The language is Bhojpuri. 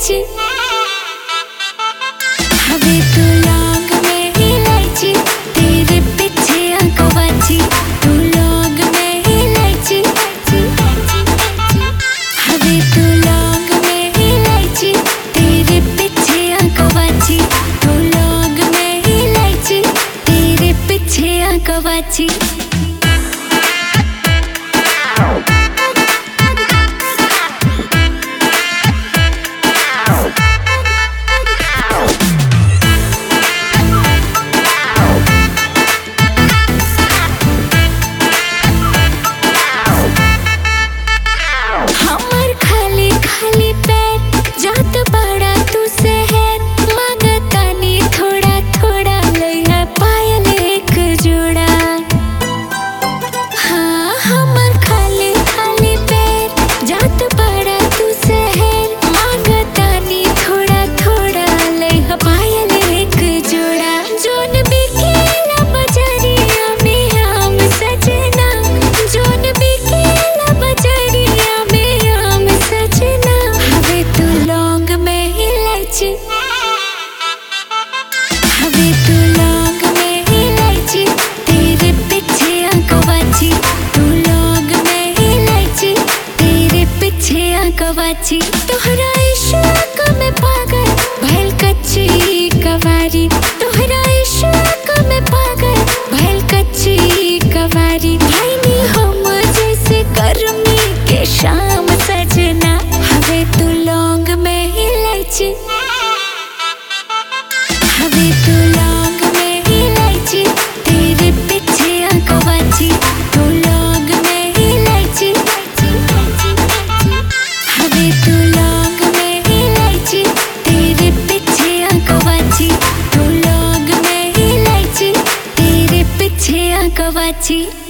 इलायची, हवे तू लौंग में इलायची, तेरे पीछे आंखों बाची। तू लौंग में इलायची, हवे तू लौंग में इलायची, तेरे पीछे आंखों बाची। तू लौंग में इलायची, तेरे पीछे आंखों बाची। हमर खाली खाली पैर जात बड़ा तू शहर, मांगतानी थोड़ा थोड़ा लइहा पायल एक जोड़ा। हाँ हमर खाली खाली पैर जात बड़ा तू शहर, मांगतानी थोड़ा थोड़ा लइहा पायल एक जोड़ा। जोन बिकेला बजरिया में हम सजना, जोन बिकेला बजरिया में हम सजना। हवे तू लौंग में इलायची, हवे तू लौंग में इलायची, तेरे पीछे आंखों बाची। तू लौंग में इलायची, तेरे पीछे आंखों बाची। तोहरा इश्क में पागल भइल कच्ची कवारी, तोहरा इश्क में पागल भइल कच्ची कवारी। भाईनी हम जैसे गर्मी के शाम सजना। हवे तू लौंग में इलायची, हवे तू लौंग में इलायची, तेरे पीछे आंखों बाची। तू लौंग में इलायची, हवे तू लौंग में इलायची, तेरे पीछे आंखों बाची। तू लौंग में इलायची, तेरे पीछे आंखों बाची।